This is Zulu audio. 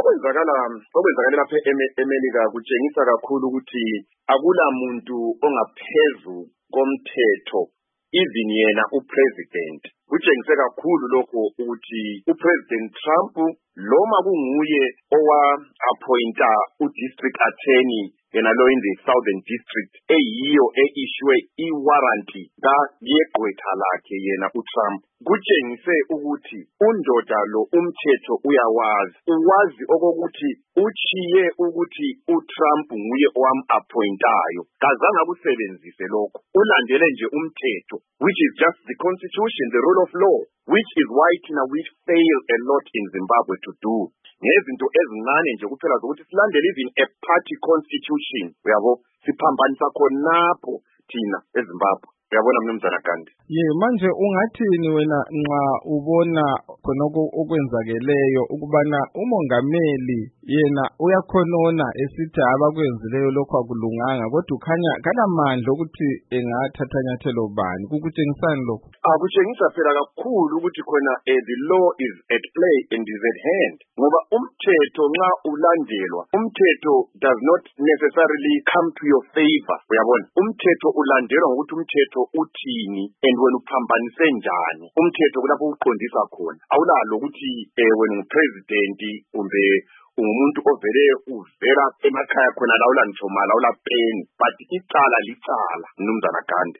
okwenzakala lapha eMelika kutshengisa kakhulu ukuthi akula muntu ongaphezu komthetho, even yena upresident. Kutshengise kakhulu lokho ukuthi uPresident Trump loma kunguye owa-appointa u-district attorney yena lo in the Southern District eyiyo e-issue i-warranty yeqwetha lakhe yena uTrump. Kutshengise ukuthi undoda lo umthetho uwazi okokuthi uchiye ukuthi uTrump nguye owam-appointayo. Kazange akusebenzise lokho, ulandele nje umthetho, which is just the constitution, the rule of law, which is why thina we fail a lot in Zimbabwe to do. Ngezinto ezincane nje kuphela zokuthi silandele even a party constitution, uyabo, siphambanisa khonapho thina eZimbabwe. Uyabona Mnumzana Gandhi? Manje ungathini wena nxa ubona khonoko okwenzakeleyo ukubana umongameli yena uyakhonona esithi abakwenzileyo lokho akulunganga, kodwa ukhanya kalamandla ukuthi engathatha nyathelo bani? Kukutshengisani lokho? Kutshengisa phela kakhulu ukuthi khona the law is at play and is at hand. Ngoba umthetho nxa ulandelwa, umthetho does not necessarily come to your favor. Uyabona? Umthetho ulandelwa ngokuthi umthetho uthini and wena uphambanise njani. Umthetho kulapho uqondisa khona. Awulalo ukuthi wena ungupresident kumbe umuntu uvela emakhaya khona lawula ngitsho mala awula peni, but icala licala Mnumzana Gandhi.